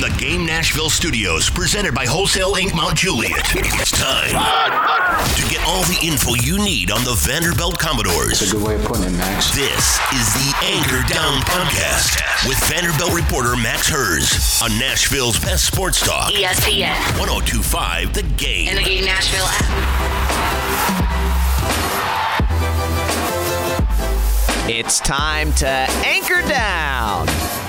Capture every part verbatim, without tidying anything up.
From the Game Nashville studios, presented by Wholesale Incorporated. Mount Juliet, it's time to get all the info you need on the Vanderbilt Commodores. That's a good way of putting it, Max. This is the Anchor Down Podcast with Vanderbilt reporter Max Hers on Nashville's best sports talk. E S P N. one oh two point five The Game. And the Game Nashville app. It's time to anchor down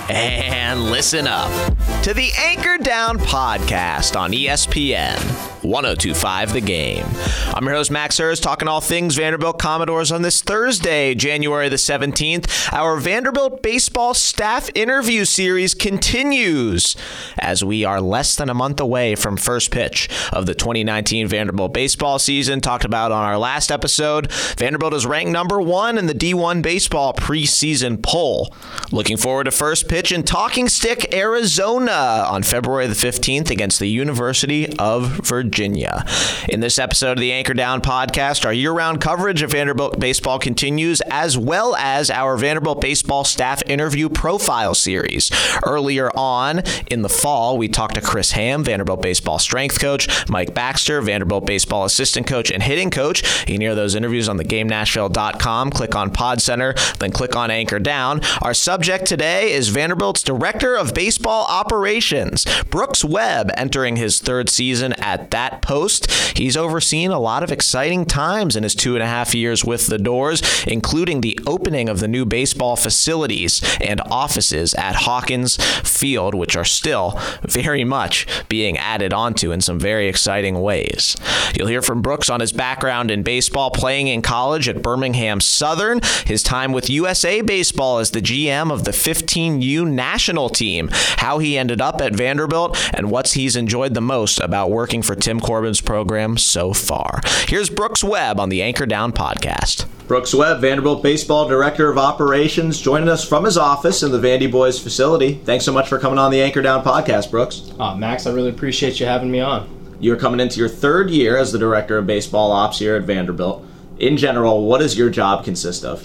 and listen up to the Anchor Down Podcast on E S P N one oh two point five The Game. I'm your host, Max Hers, talking all things Vanderbilt Commodores on this Thursday, January the seventeenth. Our Vanderbilt baseball staff interview series continues as we are less than a month away from first pitch of the twenty nineteen Vanderbilt baseball season. Talked about on our last episode, Vanderbilt is ranked number one in the D one baseball preseason poll. Looking forward to first pitch in Talking Stick, Arizona on February the fifteenth against the University of Virginia. Virginia. In this episode of the Anchor Down Podcast, our year-round coverage of Vanderbilt baseball continues, as well as our Vanderbilt baseball staff interview profile series. Earlier on in the fall, we talked to Chris Ham, Vanderbilt baseball strength coach, Mike Baxter, Vanderbilt baseball assistant coach and hitting coach. You can hear those interviews on the game nashville dot com. Click on Pod Center, then click on Anchor Down. Our subject today is Vanderbilt's Director of Baseball Operations, Brooks Webb, entering his third season at that post. He's overseen a lot of exciting times in his two and a half years with the Doors, including the opening of the new baseball facilities and offices at Hawkins Field, which are still very much being added onto in some very exciting ways. You'll hear from Brooks on his background in baseball, playing in college at Birmingham Southern, his time with U S A Baseball as the G M of the fifteen U national team, how he ended up at Vanderbilt, and what he's enjoyed the most about working for Tim Corbin's program so far. Here's Brooks Webb on the Anchor Down Podcast. Brooks Webb, Vanderbilt Baseball Director of Operations, joining us from his office in the Vandy Boys facility. Thanks so much for coming on the Anchor Down Podcast, Brooks. Uh, Max, I really appreciate you having me on. You're coming into your third year as the Director of Baseball Ops here at Vanderbilt. In general, what does your job consist of?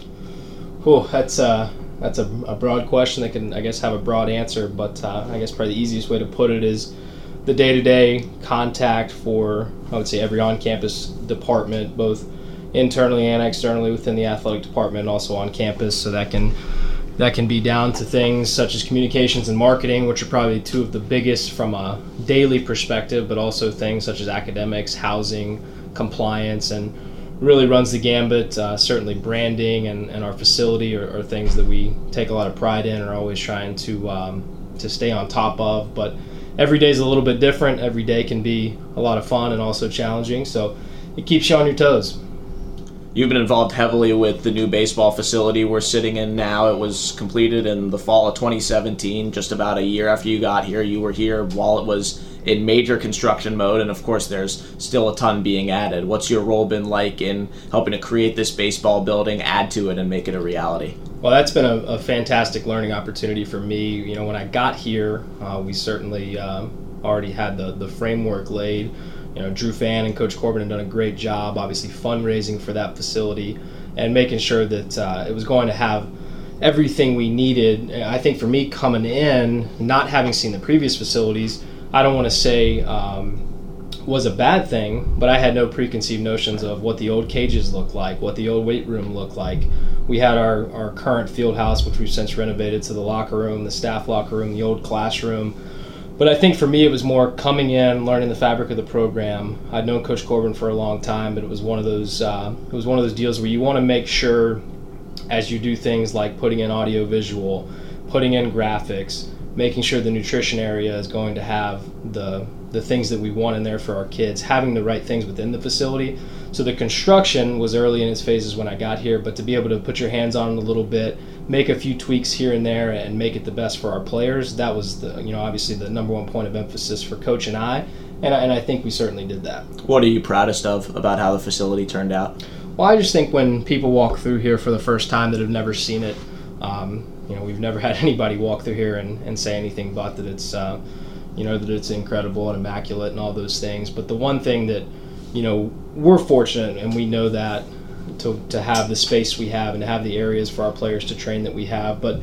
Oh, that's uh, that's a, a broad question that can, I guess, have a broad answer, but uh, I guess probably the easiest way to put it is the day-to-day contact for, I would say, every on-campus department, both internally and externally within the athletic department, and also on campus. So that can that can be down to things such as communications and marketing, which are probably two of the biggest from a daily perspective, but also things such as academics, housing, compliance, and really runs the gambit. Uh, certainly branding and, and our facility are, are things that we take a lot of pride in and are always trying to um, to stay on top of. But every day is a little bit different. Every day can be a lot of fun and also challenging, so it keeps you on your toes. You've been involved heavily with the new baseball facility we're sitting in now. It was completed in the fall of twenty seventeen, just about a year after you got here. You were here while it was in major construction mode, and of course there's still a ton being added. What's your role been like in helping to create this baseball building, add to it, and make it a reality? Well, that's been a, a fantastic learning opportunity for me. You know, when I got here, uh, we certainly uh, already had the, the framework laid. You know, Drew Fan and Coach Corbin had done a great job, obviously fundraising for that facility and making sure that uh, it was going to have everything we needed. I think for me coming in, not having seen the previous facilities, I don't want to say um, was a bad thing, but I had no preconceived notions of what the old cages looked like, what the old weight room looked like. We had our, our current field house, which we've since renovated to the locker room, the staff locker room, the old classroom. But I think for me it was more coming in, learning the fabric of the program. I'd known Coach Corbin for a long time, but it was one of those uh, it was one of those deals where you want to make sure, as you do things like putting in audio visual, putting in graphics, making sure the nutrition area is going to have the the things that we want in there for our kids, having the right things within the facility. So the construction was early in its phases when I got here, but to be able to put your hands on it a little bit, make a few tweaks here and there, and make it the best for our players, that was the, you know, obviously the number one point of emphasis for Coach and I, and I, and I think we certainly did that. What are you proudest of about how the facility turned out? Well, I just think when people walk through here for the first time that have never seen it, um, you know, we've never had anybody walk through here and, and say anything but that it's, uh, you know, that it's incredible and immaculate and all those things. But the one thing that, you know, we're fortunate, and we know that, to to have the space we have and to have the areas for our players to train that we have. But,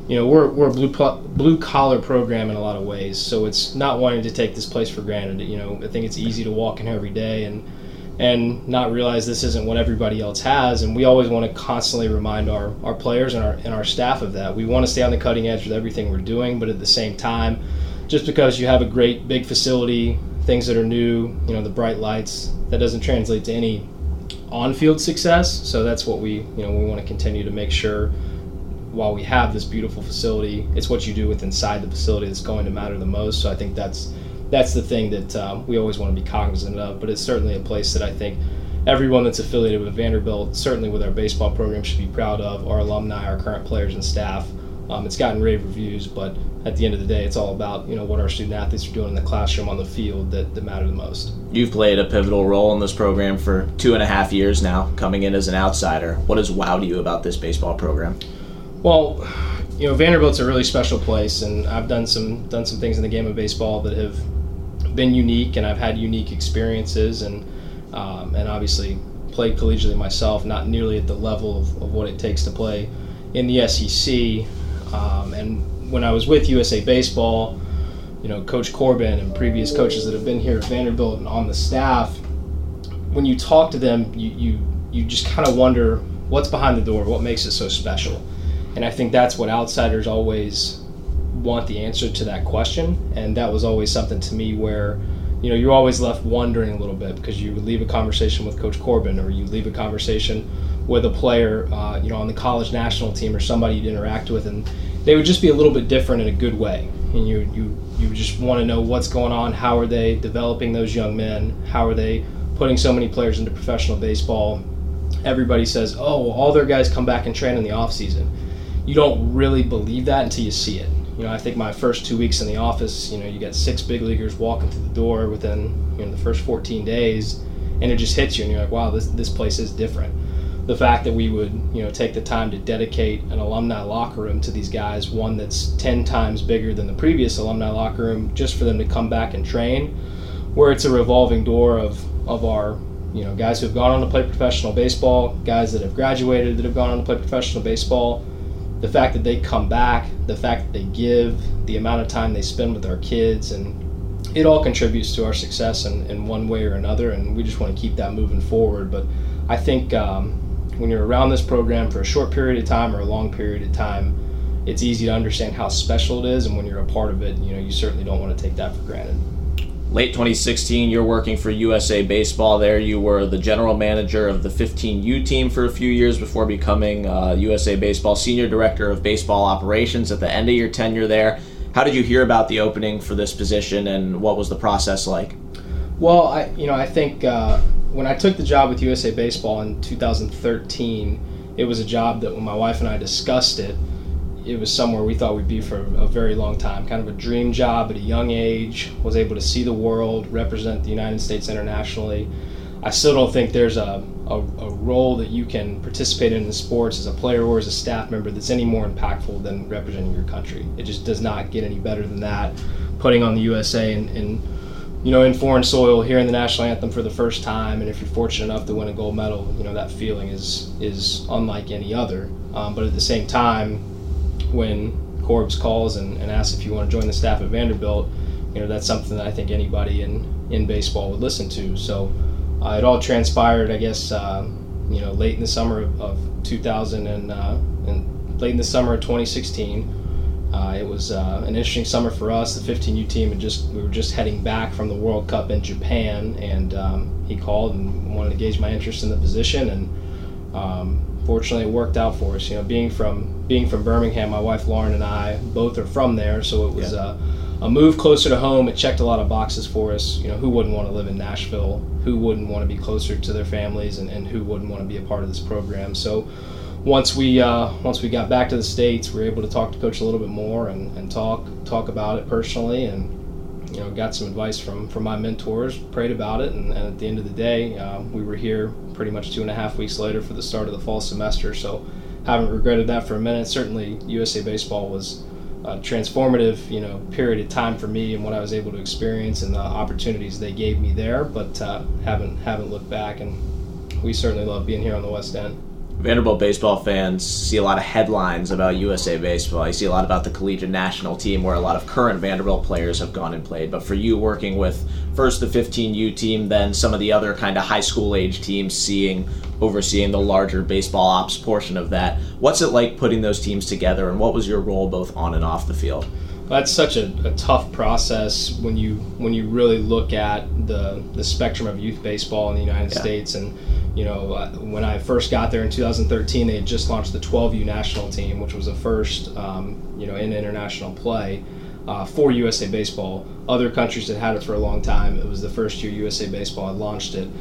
you know, we're we're a blue blue collar program in a lot of ways. So it's not wanting to take this place for granted. You know, I think it's easy to walk in here every day and and not realize this isn't what everybody else has. And we always want to constantly remind our, our players and our and our staff of that. We want to stay on the cutting edge with everything we're doing, but at the same time, just because you have a great big facility, things that are new, you know, the bright lights, that doesn't translate to any on-field success. So that's what we, you know, we want to continue to make sure while we have this beautiful facility, it's what you do with inside the facility that's going to matter the most. So I think that's that's the thing that um, we always want to be cognizant of. But it's certainly a place that I think everyone that's affiliated with Vanderbilt, certainly with our baseball program, should be proud of. Our alumni, our current players and staff. Um, it's gotten rave reviews, but at the end of the day, it's all about, you know, what our student athletes are doing in the classroom, on the field, that, that matter the most. You've played a pivotal role in this program for two and a half years now, coming in as an outsider. What has wowed you about this baseball program? Well, you know, Vanderbilt's a really special place, and I've done some done some things in the game of baseball that have been unique, and I've had unique experiences, and um, and obviously played collegiately myself, not nearly at the level of, of what it takes to play in the S E C. Um, and when I was with U S A Baseball, you know, Coach Corbin and previous coaches that have been here at Vanderbilt and on the staff, when you talk to them, you you, you just kind of wonder what's behind the door, what makes it so special. And I think that's what outsiders always want the answer to that question. And that was always something to me where, you know, you're always left wondering a little bit, because you would leave a conversation with Coach Corbin, or you leave a conversation with a player, uh, you know, on the college national team, or somebody you'd interact with, and they would just be a little bit different in a good way. And you you you just want to know what's going on. How are they developing those young men? How are they putting so many players into professional baseball? Everybody says, oh, all their guys come back and train in the off season. You don't really believe that until you see it. You know, I think my first two weeks in the office, you know, you got six big leaguers walking through the door within, you know, the first fourteen days, and it just hits you, and you're like, wow, this this place is different. The fact that we would, you know, take the time to dedicate an alumni locker room to these guys, one that's ten times bigger than the previous alumni locker room, just for them to come back and train, where it's a revolving door of of our, you know, guys who have gone on to play professional baseball, guys that have graduated that have gone on to play professional baseball. The fact that they come back, the fact that they give, the amount of time they spend with our kids, and it all contributes to our success in, in one way or another, and we just want to keep that moving forward. But I think um, when you're around this program for a short period of time or a long period of time, it's easy to understand how special it is, and when you're a part of it, you know, you certainly don't want to take that for granted. Late twenty sixteen, you're working for U S A Baseball there. You were the general manager of the fifteen U team for a few years before becoming uh, U S A Baseball Senior Director of Baseball Operations at the end of your tenure there. How did you hear about the opening for this position, and what was the process like? Well, I, you know, I think uh, when I took the job with U S A Baseball in two thousand thirteen, it was a job that when my wife and I discussed it, it was somewhere we thought we'd be for a very long time. Kind of a dream job at a young age, was able to see the world, represent the United States internationally. I still don't think there's a, a, a role that you can participate in in sports as a player or as a staff member that's any more impactful than representing your country. It just does not get any better than that. Putting on the U S A and, and you know, in foreign soil, hearing the national anthem for the first time, and if you're fortunate enough to win a gold medal, you know, that feeling is is unlike any other. Um, but at the same time, when Corbs calls and, and asks if you want to join the staff at Vanderbilt, you know, that's something that I think anybody in, in baseball would listen to. So uh, it all transpired, I guess, uh, you know, late in the summer of, of two thousand and, uh, and late in the summer of twenty sixteen. Uh, it was uh, an interesting summer for us. The fifteen U team had just we were just heading back from the World Cup in Japan, and um, he called and wanted to gauge my interest in the position, and um, fortunately, it worked out for us. You know, being from being from Birmingham, my wife Lauren and I both are from there, so it was yeah. a, a move closer to home. It checked a lot of boxes for us. You know, who wouldn't want to live in Nashville? Who wouldn't want to be closer to their families, and, and who wouldn't want to be a part of this program? So, once we uh, once we got back to the States, we were able to talk to Coach a little bit more and, and talk talk about it personally, and you know, got some advice from, from my mentors, prayed about it, and, and at the end of the day, uh, we were here pretty much two and a half weeks later for the start of the fall semester, so haven't regretted that for a minute. Certainly, U S A Baseball was a transformative, you know, period of time for me and what I was able to experience and the opportunities they gave me there, but uh, haven't haven't looked back, and we certainly love being here on the West End. Vanderbilt baseball fans see a lot of headlines about U S A Baseball. You see a lot about the collegiate national team where a lot of current Vanderbilt players have gone and played. But for you, working with first the fifteen U team, then some of the other kind of high school age teams, seeing, overseeing the larger baseball ops portion of that, what's it like putting those teams together, and what was your role both on and off the field? That's such a, a tough process when you when you really look at the the spectrum of youth baseball in the United yeah. States. And you know, when I first got there in two thousand thirteen, they had just launched the twelve U national team, which was the first um, you know in international play uh, for U S A Baseball. Other countries had had it for a long time. It was the first year U S A Baseball had launched it.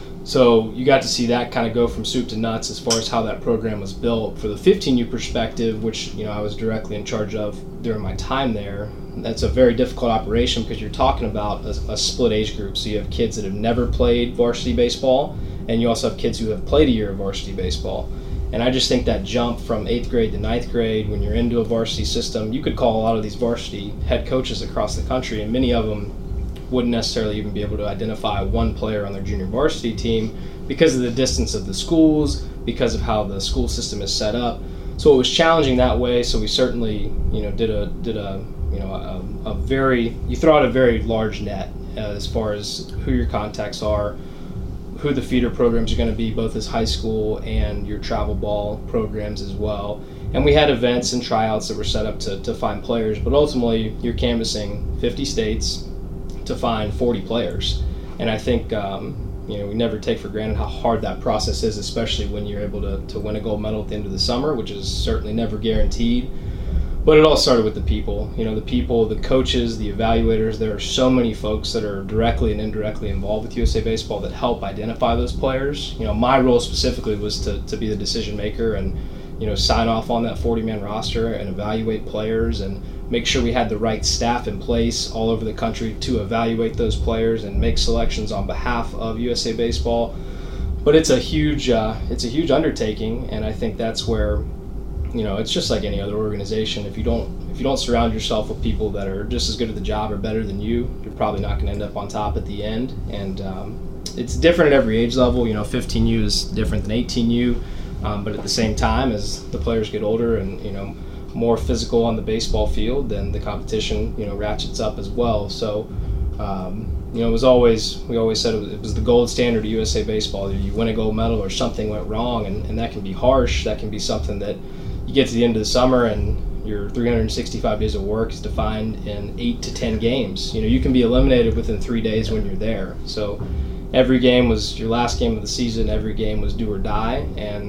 So you got to see that kind of go from soup to nuts as far as how that program was built. For the fifteen U perspective, which you know I was directly in charge of during my time there, that's a very difficult operation because you're talking about a, a split age group. So you have kids that have never played varsity baseball, and you also have kids who have played a year of varsity baseball. And I just think that jump from eighth grade to ninth grade, when you're into a varsity system, you could call a lot of these varsity head coaches across the country, and many of them wouldn't necessarily even be able to identify one player on their junior varsity team because of the distance of the schools, because of how the school system is set up. So it was challenging that way. So we certainly, you know, did a did a you know a, a very you throw out a very large net uh, as far as who your contacts are, who the feeder programs are going to be, both as high school and your travel ball programs as well. And we had events and tryouts that were set up to to find players, but ultimately you're canvassing fifty states to find forty players. And I think um, you know we never take for granted how hard that process is, especially when you're able to, to win a gold medal at the end of the summer, which is certainly never guaranteed. But it all started with the people. You know, the people, the coaches, the evaluators. There are so many folks that are directly and indirectly involved with U S A Baseball that help identify those players. You know, my role specifically was to, to be the decision maker and, you know, sign off on that forty-man roster and evaluate players and make sure we had the right staff in place all over the country to evaluate those players and make selections on behalf of U S A Baseball. But it's a huge, uh, it's a huge undertaking, and I think that's where, you know, it's just like any other organization. If you don't, if you don't surround yourself with people that are just as good at the job or better than you, you're probably not going to end up on top at the end. And um, it's different at every age level. You know, fifteen U is different than eighteen U, um, but at the same time, as the players get older and you know more physical on the baseball field, then the competition, you know, ratchets up as well. So, um, you know, it was always, we always said it was, it was the gold standard of U S A Baseball. You win a gold medal or something went wrong, and, and that can be harsh. That can be something that you get to the end of the summer and your three hundred sixty-five days of work is defined in eight to ten games. You know, you can be eliminated within three days when you're there. So every game was your last game of the season. Every game was do or die.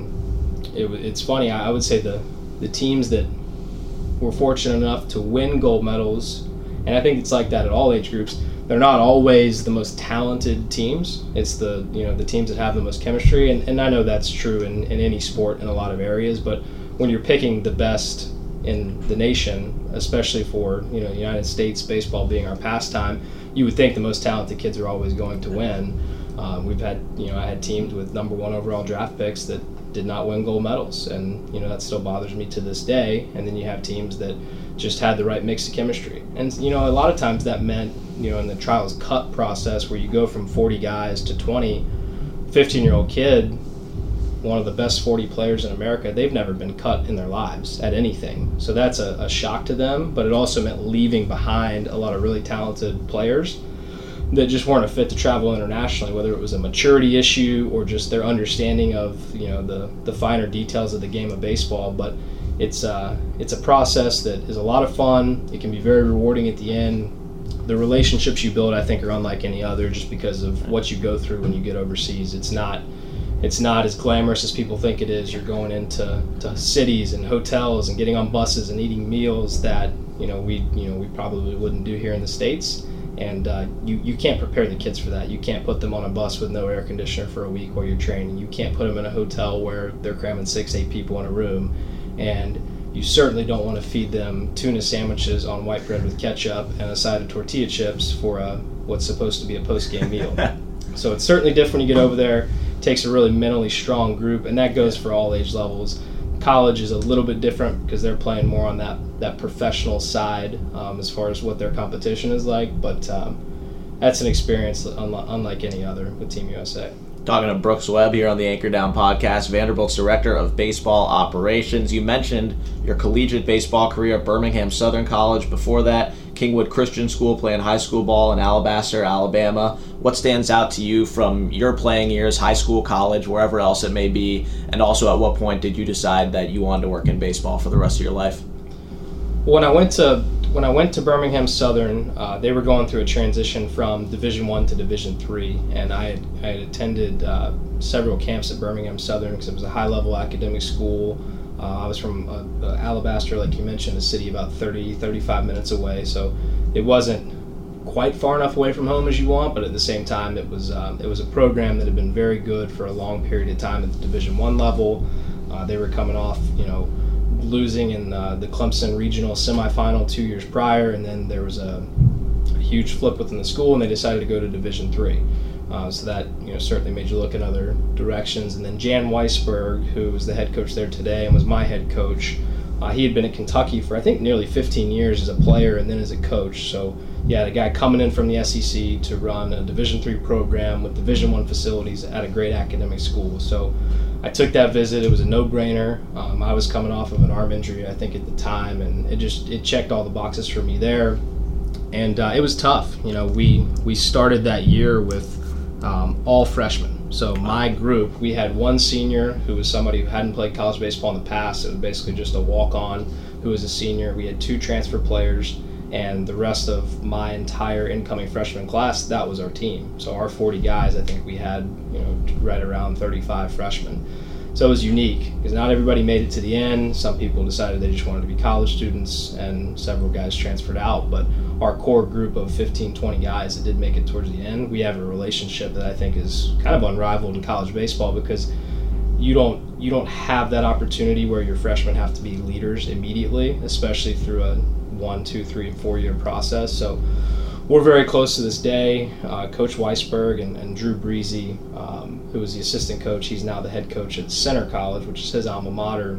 And it, it's funny, I, I would say the, the teams that were fortunate enough to win gold medals, and I think it's like that at all age groups, they're not always the most talented teams. It's the, you know, the teams that have the most chemistry, and, and I know that's true in, in any sport in a lot of areas, but when you're picking the best in the nation, especially for, you know, the United States baseball being our pastime, you would think the most talented kids are always going to win. Um, we've had, you know, I had teams with number one overall draft picks that did not win gold medals, and you know that still bothers me to this day. And then you have teams that just had the right mix of chemistry, and you know a lot of times that meant, you know, in the trials cut process where you go from forty guys to twenty, fifteen year old kid, one of the best forty players in America, they've never been cut in their lives at anything, so that's a, a shock to them. But it also meant leaving behind a lot of really talented players that just weren't a fit to travel internationally, whether it was a maturity issue or just their understanding of, you know, the, the finer details of the game of baseball. But it's uh, it's a process that is a lot of fun. It can be very rewarding at the end. The relationships you build, I think, are unlike any other just because of what you go through when you get overseas. It's not it's not as glamorous as people think it is. You're going into to cities and hotels and getting on buses and eating meals that, you know, we you know we probably wouldn't do here in the States. And uh, you, you can't prepare the kids for that. You can't put them on a bus with no air conditioner for a week while you're training. You can't put them in a hotel where they're cramming six, eight people in a room. And you certainly don't want to feed them tuna sandwiches on white bread with ketchup and a side of tortilla chips for a, what's supposed to be a post-game meal. So it's certainly different when you get over there. It takes a really mentally strong group, and that goes for all age levels. College is a little bit different because they're playing more on that, that professional side um, as far as what their competition is like, but um, that's an experience unlike, unlike any other with Team U S A. Talking to Brooks Webb here on the Anchor Down podcast, Vanderbilt's Director of Baseball Operations. You mentioned your collegiate baseball career at Birmingham Southern College. Before that, Kingwood Christian School, playing high school ball in Alabaster, Alabama. What stands out to you from your playing years, high school, college, wherever else it may be? And also, at what point did you decide that you wanted to work in baseball for the rest of your life? When I went to when I went to Birmingham Southern, uh, they were going through a transition from Division One to Division Three, and I had, I had attended uh, several camps at Birmingham Southern because it was a high-level academic school. Uh, I was from uh, uh, Alabaster, like you mentioned, a city about thirty, thirty-five minutes away, so it wasn't quite far enough away from home as you want, but at the same time, it was uh, it was a program that had been very good for a long period of time at the Division One level. Uh, they were coming off, you know, losing in uh, the Clemson regional semifinal two years prior, and then there was a, a huge flip within the school, and they decided to go to Division Three. Uh, so that, you know, certainly made you look in other directions. And then Jan Weisberg, who was the head coach there today and was my head coach, uh, he had been at Kentucky for I think nearly fifteen years as a player and then as a coach. So yeah, the guy coming in from the S E C to run a Division Three program with Division One facilities at a great academic school. So I took that visit. It was a no-brainer. Um, I was coming off of an arm injury, I think, at the time, and it just it checked all the boxes for me there. And uh, it was tough. You know, we we started that year with um, all freshmen. So my group, we had one senior who was somebody who hadn't played college baseball in the past. It was basically just a walk-on who was a senior. We had two transfer players, and the rest of my entire incoming freshman class, that was our team. So our forty guys, I think we had, you know, right around thirty-five freshmen. So it was unique because not everybody made it to the end. Some people decided they just wanted to be college students, and several guys transferred out. But our core group of fifteen, twenty guys that did make it towards the end, we have a relationship that I think is kind of unrivaled in college baseball because you don't you don't have that opportunity where your freshmen have to be leaders immediately, especially through a one, two, three, and four year process. So we're very close to this day. Uh, Coach Weisberg and, and Drew Breezy, um, who was the assistant coach, he's now the head coach at Center College, which is his alma mater.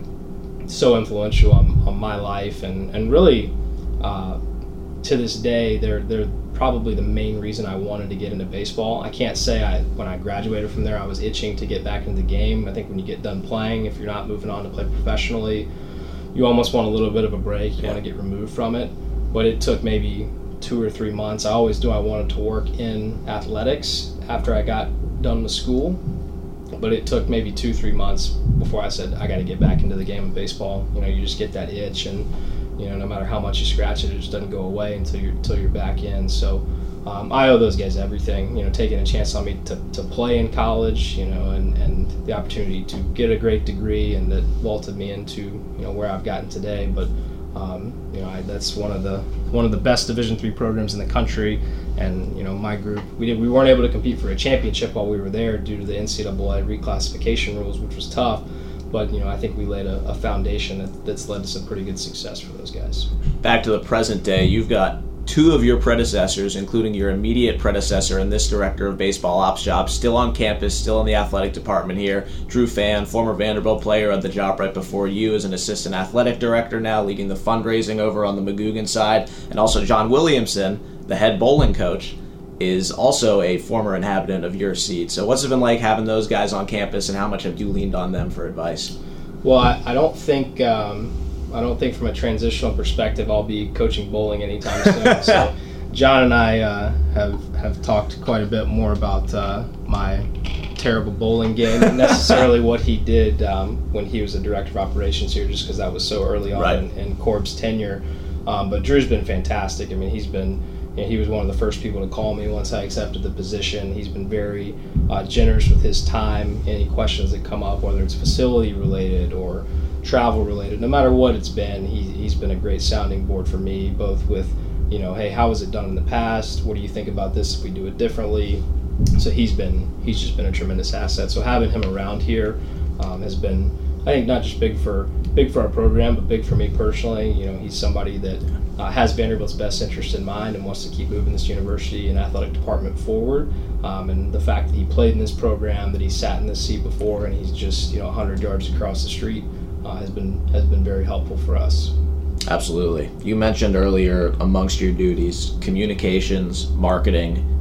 So influential on, on my life, and and really uh, to this day, they're they're probably the main reason I wanted to get into baseball. I can't say I when I graduated from there I was itching to get back into the game. I think when you get done playing, if you're not moving on to play professionally, you almost want a little bit of a break. You yeah. want to get removed from it. But it took maybe two or three months. I always knew I wanted to work in athletics after I got done with school. But it took maybe two, three months before I said, I got to get back into the game of baseball. You know, you just get that itch, and, you know, no matter how much you scratch it, it just doesn't go away until you're, until you're back in. So um, I owe those guys everything, you know, taking a chance on me to, to play in college, you know, and, and the opportunity to get a great degree, and that vaulted me into, you know, where I've gotten today. But, um, you know, I, that's one of the one of the best Division three programs in the country. And, you know, my group, we did, we weren't able to compete for a championship while we were there due to the N C double A reclassification rules, which was tough. But, you know, I think we laid a, a foundation that, that's led to some pretty good success for those guys. Back to the present day, you've got two of your predecessors, including your immediate predecessor in this director of baseball ops job, still on campus, still in the athletic department here. Drew Fan, former Vanderbilt player, had the job right before you as an assistant athletic director now, leading the fundraising over on the McGugin side. And also John Williamson, the head bowling coach, is also a former inhabitant of your seat. So what's it been like having those guys on campus, and how much have you leaned on them for advice? Well, I, I don't think... Um, I don't think from a transitional perspective I'll be coaching bowling anytime soon. So John and I uh, have have talked quite a bit more about uh, my terrible bowling game, not necessarily what he did um, when he was a director of operations here, just because that was so early on right. in, in Corb's tenure. Um, but Drew's been fantastic. I mean, he's been you know, he was one of the first people to call me once I accepted the position. He's been very uh, generous with his time. Any questions that come up, whether it's facility related or travel related, no matter what it's been, he, he's been a great sounding board for me, both with, you know, hey, how was it done in the past? What do you think about this if we do it differently? So he's been, he's just been a tremendous asset. So having him around here um, has been, I think, not just big for big for our program, but big for me personally. You know, he's somebody that uh, has Vanderbilt's best interest in mind and wants to keep moving this university and athletic department forward. Um, and the fact that he played in this program, that he sat in this seat before, and he's just, you know, one hundred yards across the street, Uh, has been has been very helpful for us. Absolutely. You mentioned earlier amongst your duties communications, marketing,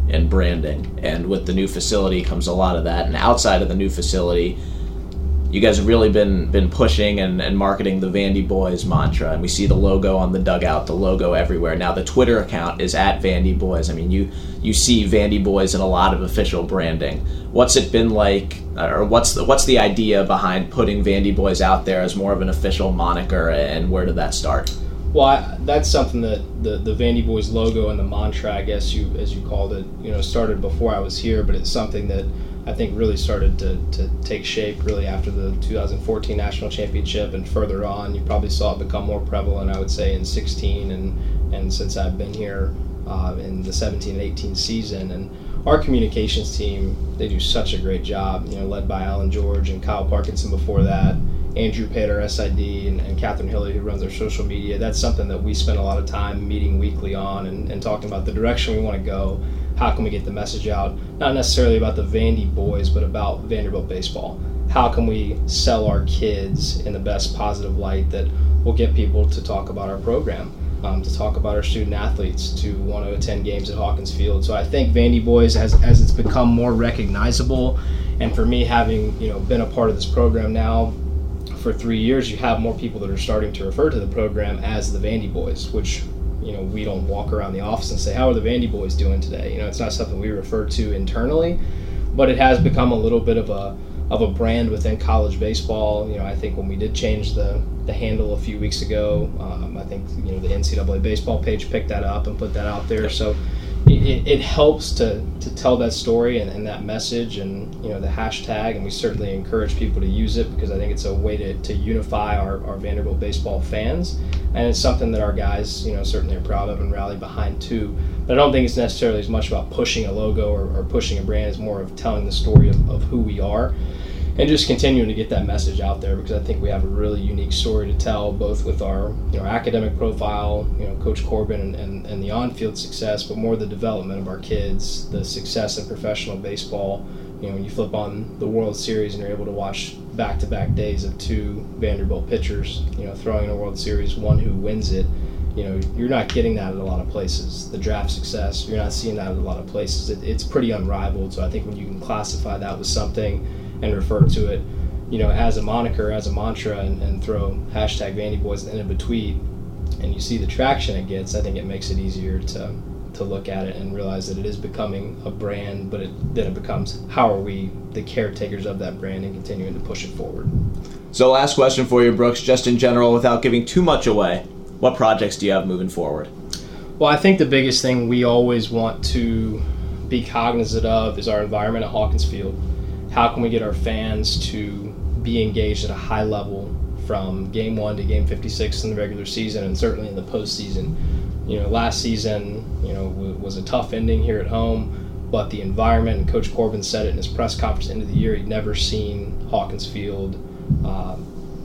and branding. And with the new facility comes a lot of that. And outside of the new facility, you guys have really been been pushing and, and marketing the Vandy Boys mantra, and we see the logo on the dugout, the logo everywhere. Now the Twitter account is at Vandy Boys. I mean, you you see Vandy Boys in a lot of official branding. What's it been like, or what's the what's the idea behind putting Vandy Boys out there as more of an official moniker, and where did that start? Well, I, that's something that the, the Vandy Boys logo and the mantra, I guess you as you called it, you know, started before I was here, but it's something that I think really started to, to take shape really after the two thousand fourteen National Championship and further on. You probably saw it become more prevalent, I would say, in sixteen and, and since I've been here uh, in the seventeen and eighteen season. And our communications team, they do such a great job, you know, led by Alan George and Kyle Parkinson before that, Andrew Pate, our S I D, and, and Catherine Hilley, who runs our social media. That's something that we spend a lot of time meeting weekly on and, and talking about the direction we want to go. How can we get the message out, not necessarily about the Vandy Boys, but about Vanderbilt baseball? How can we sell our kids in the best positive light that will get people to talk about our program, um, to talk about our student athletes, to want to attend games at Hawkins Field? So I think Vandy Boys, as, as it's become more recognizable, and for me having you know been a part of this program now for three years, you have more people that are starting to refer to the program as the Vandy Boys, which you know, we don't walk around the office and say, how are the Vandy Boys doing today? You know, it's not something we refer to internally, but it has become a little bit of a of a brand within college baseball. You know, I think when we did change the, the handle a few weeks ago, um, I think, you know, the N C double A baseball page picked that up and put that out there. So it, it helps to, to tell that story and, and that message and, you know, the hashtag, and we certainly encourage people to use it because I think it's a way to, to unify our, our Vanderbilt baseball fans. And it's something that our guys, you know, certainly are proud of and rally behind too. But I don't think it's necessarily as much about pushing a logo or, or pushing a brand. It's more of telling the story of, of who we are and just continuing to get that message out there, because I think we have a really unique story to tell, both with our you know academic profile, you know Coach Corbin and, and, and the on-field success, but more the development of our kids, the success in professional baseball. You know, when you flip on the World Series and you're able to watch back-to-back days of two Vanderbilt pitchers, you know, throwing in a World Series, one who wins it, you know, you're not getting that at a lot of places. The draft success, you're not seeing that at a lot of places. It, it's pretty unrivaled. So I think when you can classify that with something and refer to it, you know, as a moniker, as a mantra, and, and throw hashtag Vandy Boys at the end of a tweet, and you see the traction it gets, I think it makes it easier to to look at it and realize that it is becoming a brand, but it, then it becomes how are we the caretakers of that brand and continuing to push it forward. So last question for you, Brooks, just in general, without giving too much away, what projects do you have moving forward? Well, I think the biggest thing we always want to be cognizant of is our environment at Hawkins Field. How can we get our fans to be engaged at a high level from game one to game fifty-six in the regular season and certainly in the postseason? You know, last season, you know, w- was a tough ending here at home, but the environment, and Coach Corbin said it in his press conference at the end of the year, he'd never seen Hawkins Field uh,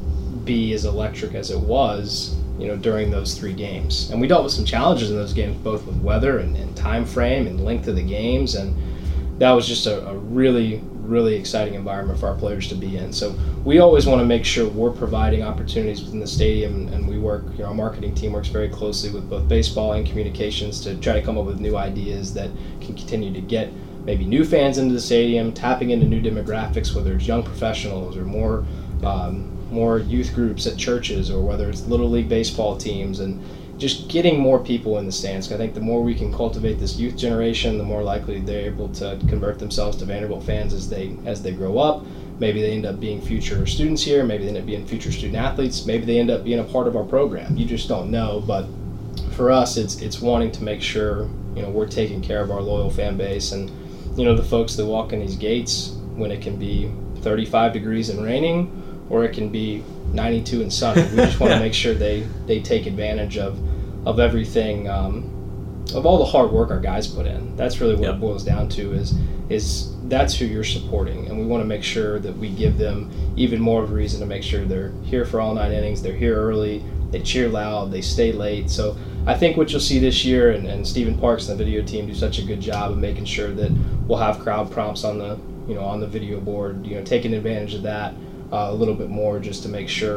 be as electric as it was, you know, during those three games. And we dealt with some challenges in those games, both with weather and, and time frame and length of the games, and that was just a, a really, really exciting environment for our players to be in. So we always want to make sure we're providing opportunities within the stadium, and we work, you know, our marketing team works very closely with both baseball and communications to try to come up with new ideas that can continue to get maybe new fans into the stadium, tapping into new demographics, whether it's young professionals or more um, more youth groups at churches, or whether it's Little League baseball teams, and just getting more people in the stands. I think the more we can cultivate this youth generation, the more likely they're able to convert themselves to Vanderbilt fans as they as they grow up. Maybe they end up being future students here, maybe they end up being future student athletes, maybe they end up being a part of our program. You just don't know, but for us, it's it's wanting to make sure, you know, we're taking care of our loyal fan base, and, you know, the folks that walk in these gates when it can be thirty-five degrees and raining, or it can be ninety-two and sunny. We just want to make sure they, they take advantage of of everything, um, of all the hard work our guys put in. That's really what yep. it boils down to, is is that's who you're supporting, and we want to make sure that we give them even more of a reason to make sure they're here for all nine innings, they're here early, they cheer loud, they stay late. So I think what you'll see this year, and, and Stephen Parks and the video team do such a good job of making sure that we'll have crowd prompts on the you know on the video board, you know, taking advantage of that Uh, a little bit more, just to make sure,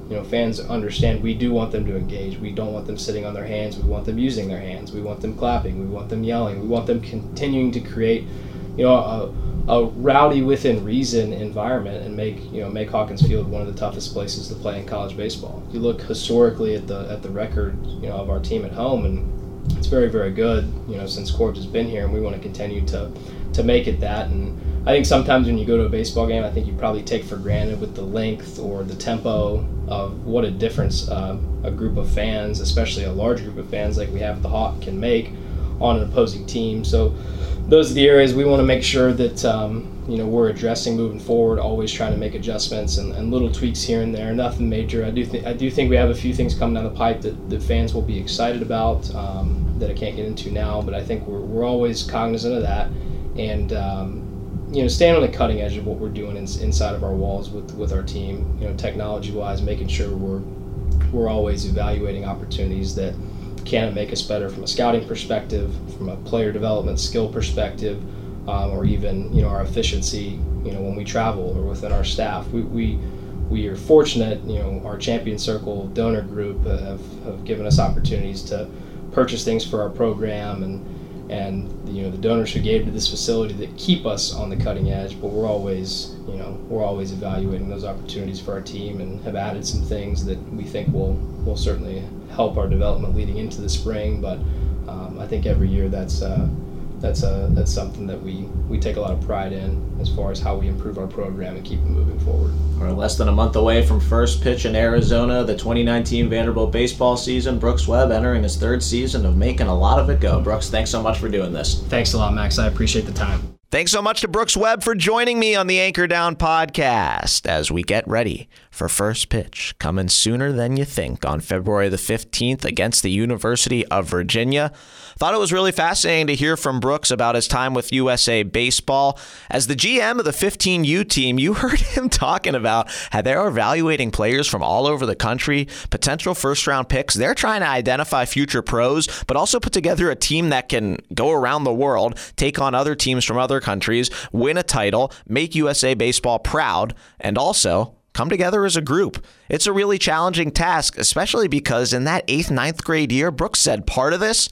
you know, fans understand we do want them to engage. We don't want them sitting on their hands. We want them using their hands. We want them clapping. We want them yelling. We want them continuing to create, you know, a, a rowdy within reason environment and make, you know, make Hawkins Field one of the toughest places to play in college baseball. You look historically at the at the record, you know, of our team at home, and it's very, very good, you know, since Corbs has been here, and we want to continue to to make it that. And I think sometimes when you go to a baseball game, I think you probably take for granted with the length or the tempo of what a difference uh, a group of fans, especially a large group of fans like we have at the Hawk, can make on an opposing team. So those are the areas we want to make sure that um, you know, we're addressing moving forward, always trying to make adjustments and, and little tweaks here and there, nothing major. I do think I do think we have a few things coming down the pipe that the fans will be excited about um, that I can't get into now, but I think we're, we're always cognizant of that, and um, you know, staying on the cutting edge of what we're doing in, inside of our walls with, with our team, you know, technology-wise, making sure we're we're always evaluating opportunities that can make us better from a scouting perspective, from a player development skill perspective, um, or even, you know, our efficiency, you know, when we travel or within our staff. We we, we are fortunate, you know, our Champion Circle donor group have, have given us opportunities to purchase things for our program, and and you know, the donors who gave to this facility that keep us on the cutting edge, but we're always, you know, we're always evaluating those opportunities for our team and have added some things that we think will will certainly help our development leading into the spring. But um, I think every year that's uh, that's uh, that's something that we, we take a lot of pride in as far as how we improve our program and keep it moving forward. We're less than a month away from first pitch in Arizona, the twenty nineteen Vanderbilt baseball season. Brooks Webb entering his third season of making a lot of it go. Brooks, thanks so much for doing this. Thanks a lot, Max. I appreciate the time. Thanks so much to Brooks Webb for joining me on the Anchor Down podcast as we get ready for first pitch, coming sooner than you think on February the fifteenth against the University of Virginia. Thought it was really fascinating to hear from Brooks about his time with U S A Baseball. As the G M of the fifteen U team, you heard him talking about how they're evaluating players from all over the country, potential first-round picks. They're trying to identify future pros, but also put together a team that can go around the world, take on other teams from other countries, win a title, make U S A Baseball proud, and also come together as a group. It's a really challenging task, especially because in that eighth, ninth grade year, Brooks said part of this,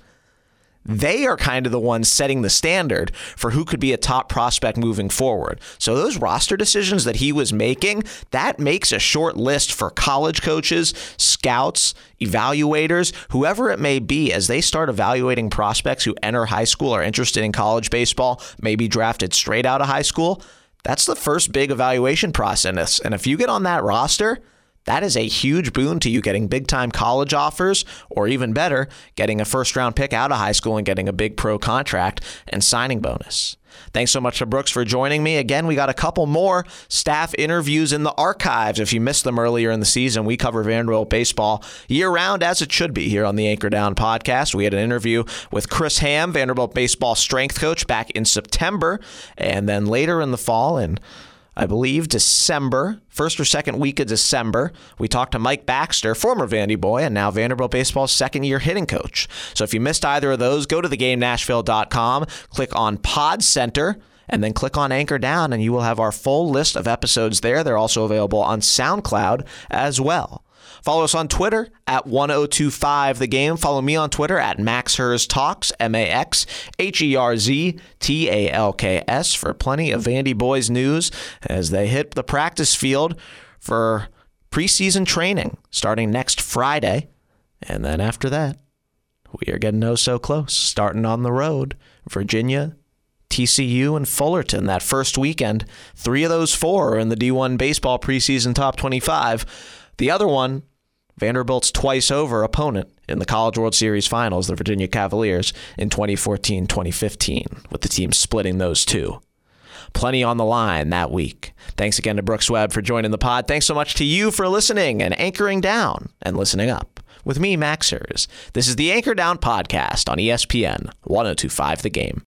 they are kind of the ones setting the standard for who could be a top prospect moving forward. So those roster decisions that he was making, that makes a short list for college coaches, scouts, evaluators, whoever it may be, as they start evaluating prospects who enter high school, are interested in college baseball, maybe drafted straight out of high school. That's the first big evaluation process. And if you get on that roster, that is a huge boon to you getting big-time college offers, or even better, getting a first-round pick out of high school and getting a big pro contract and signing bonus. Thanks so much to Brooks for joining me. Again, we got a couple more staff interviews in the archives. If you missed them earlier in the season, we cover Vanderbilt baseball year-round, as it should be, here on the Anchor Down podcast. We had an interview with Chris Ham, Vanderbilt baseball strength coach, back in September, and then later in the fall, and I believe December, first or second week of December, we talked to Mike Baxter, former Vandy boy and now Vanderbilt baseball's second-year hitting coach. So if you missed either of those, go to the game nashville dot com, click on Pod Center, and then click on Anchor Down, and you will have our full list of episodes there. They're also available on SoundCloud as well. Follow us on Twitter at one oh two five The Game. Follow me on Twitter at MaxHerzTalks, M A X H E R Z T A L K S, for plenty of Vandy boys news as they hit the practice field for preseason training starting next Friday. And then after that, we are getting oh so close, starting on the road. Virginia, T C U, and Fullerton that first weekend. Three of those four are in the D one baseball preseason top twenty-five. The other one, Vanderbilt's twice-over opponent in the College World Series Finals, the Virginia Cavaliers, in twenty fourteen twenty fifteen, with the team splitting those two. Plenty on the line that week. Thanks again to Brooks Webb for joining the pod. Thanks so much to you for listening and anchoring down and listening up with me, Max Herz. This is the Anchor Down podcast on E S P N one oh two five The Game.